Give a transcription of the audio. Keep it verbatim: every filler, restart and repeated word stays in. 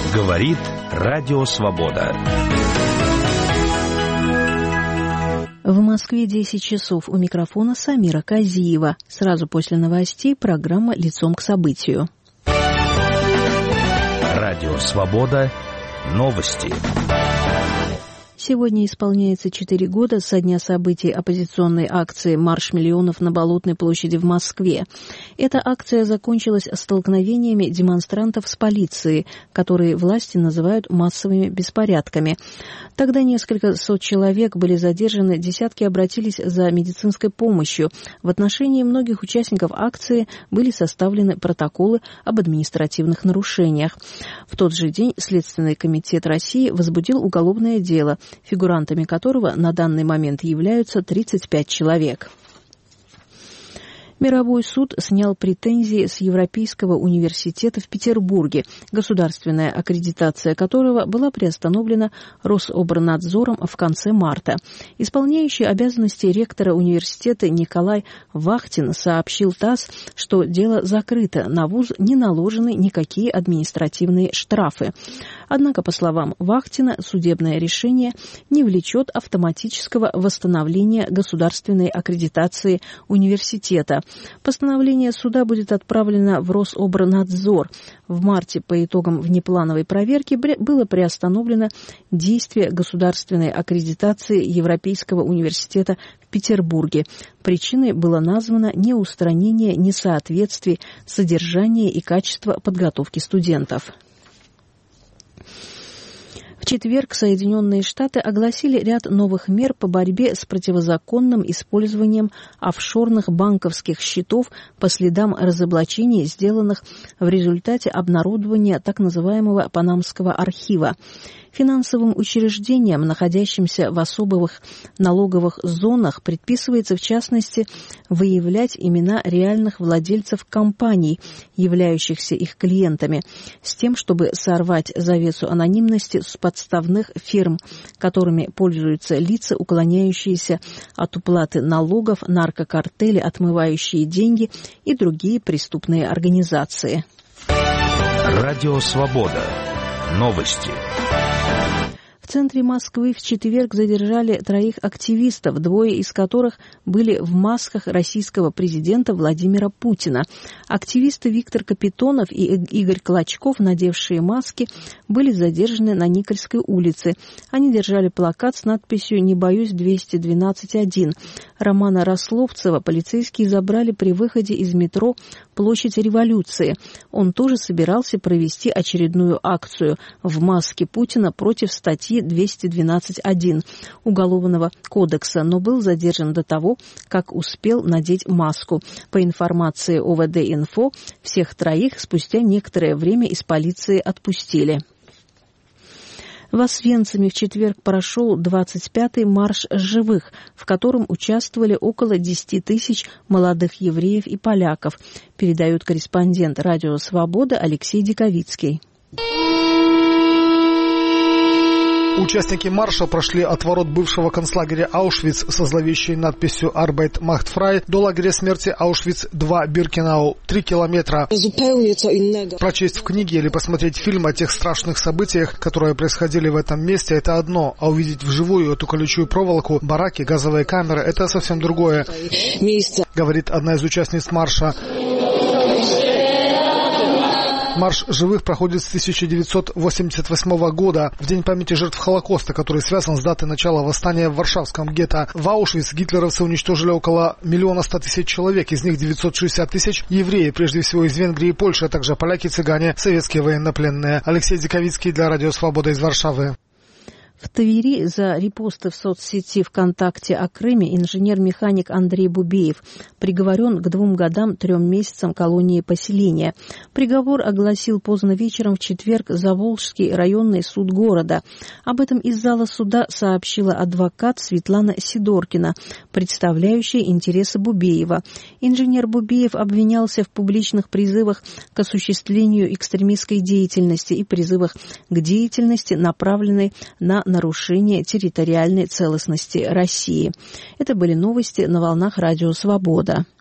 Говорит Радио Свобода. В Москве десять часов. У микрофона Самира Казиева. Сразу после новостей программа «Лицом к событию». Радио Свобода. Новости. Сегодня исполняется четыре года со дня событий оппозиционной акции «Марш миллионов» на Болотной площади в Москве. Эта акция закончилась столкновениями демонстрантов с полицией, которые власти называют массовыми беспорядками. Тогда несколько сот человек были задержаны, десятки обратились за медицинской помощью. В отношении многих участников акции были составлены протоколы об административных нарушениях. В тот же день Следственный комитет России возбудил уголовное дело, фигурантами которого на данный момент являются тридцать пять человек. Мировой суд снял претензии с Европейского университета в Петербурге, государственная аккредитация которого была приостановлена Рособорнадзором в конце марта. Исполняющий обязанности ректора университета Николай Вахтин сообщил ТАСС, что дело закрыто, на вуз не наложены никакие административные штрафы. Однако, по словам Вахтина, судебное решение не влечет автоматического восстановления государственной аккредитации университета. Постановление суда будет отправлено в Рособорнадзор. В марте по итогам внеплановой проверки было приостановлено действие государственной аккредитации Европейского университета в Петербурге. Причиной было названо неустранение несоответствий содержания и качества подготовки студентов. В четверг Соединенные Штаты огласили ряд новых мер по борьбе с противозаконным использованием офшорных банковских счетов по следам разоблачений, сделанных в результате обнародования так называемого Панамского архива. Финансовым учреждениям, находящимся в особых налоговых зонах, предписывается, в частности, выявлять имена реальных владельцев компаний, являющихся их клиентами, с тем, чтобы сорвать завесу анонимности с подставных фирм, которыми пользуются лица, уклоняющиеся от уплаты налогов, наркокартели, отмывающие деньги и другие преступные организации. Радио Свобода. Новости. В центре Москвы в четверг задержали троих активистов, двое из которых были в масках российского президента Владимира Путина. Активисты Виктор Капитонов и Игорь Клочков, надевшие маски, были задержаны на Никольской улице. Они держали плакат с надписью «Не боюсь двести двенадцать один». Романа Рословцева полицейские забрали при выходе из метро Площадь Революции. Он тоже собирался провести очередную акцию в маске Путина против статьи двести двенадцать один Уголовного кодекса, но был задержан до того, как успел надеть маску. По информации О В Д-Инфо, всех троих спустя некоторое время из полиции отпустили. В Освенциме в четверг прошел двадцать пятый марш живых, в котором участвовали около десять тысяч молодых евреев и поляков, передает корреспондент Радио Свобода Алексей Диковицкий. Участники марша прошли от ворот бывшего концлагеря Аушвиц со зловещей надписью «Arbeit macht frei» до лагеря смерти Аушвиц-два Биркенау. Три километра. Прочесть в книге или посмотреть фильм о тех страшных событиях, которые происходили в этом месте, это одно, а увидеть вживую эту колючую проволоку, бараки, газовые камеры, это совсем другое, говорит одна из участниц марша. Марш живых проходит с тысяча девятьсот восемьдесят восьмого года, в день памяти жертв Холокоста, который связан с датой начала восстания в Варшавском гетто. В Аушвиц гитлеровцы уничтожили около миллиона ста тысяч человек, из них девятьсот шестьдесят тысяч евреи, прежде всего из Венгрии и Польши, а также поляки, цыгане, советские военнопленные. Алексей Диковицкий для Радио Свобода из Варшавы. В Твери за репосты в соцсети ВКонтакте о Крыме инженер-механик Андрей Бубеев приговорен к двум годам трем месяцам колонии поселения. Приговор огласил поздно вечером в четверг Заволжский районный суд города. Об этом из зала суда сообщила адвокат Светлана Сидоркина, представляющая интересы Бубеева. Инженер Бубеев обвинялся в публичных призывах к осуществлению экстремистской деятельности и призывах к деятельности, направленной на нарушение территориальной целостности России. Это были новости на волнах Радио Свобода.